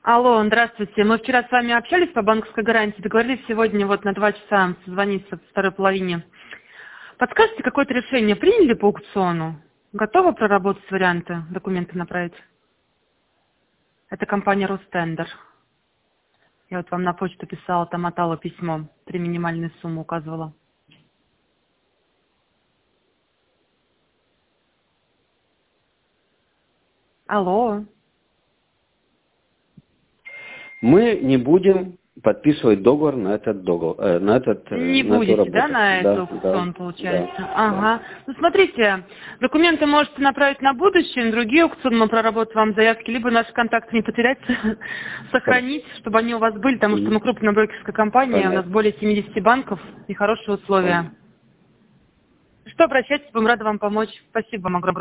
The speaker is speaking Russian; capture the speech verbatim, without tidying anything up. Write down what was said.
Алло, здравствуйте. Мы вчера с вами общались по банковской гарантии, договорились сегодня вот на два часа созвониться в второй половине. Подскажите, какое-то решение приняли по аукциону? Готовы проработать варианты, документы направить? Это компания Ростендер. Я вот вам на почту писала, там мотала письмо, три минимальные суммы указывала. Алло. Мы не будем подписывать договор на этот договор, э, на этот, э, Не на эту будете, работу. да, на Да, эту аукцион, да, получается? да, Ага. да. Ну, смотрите, документы можете направить на будущее, на другие аукционы мы проработаем вам заявки, либо наши контакты не потерять, Хорошо. сохранить, чтобы они у вас были, потому что Мгм. мы крупная брокерская компания, у нас Понятно. более семидесяти банков и хорошие условия. Понятно. Что, обращайтесь, будем рады вам помочь. Спасибо вам огромное.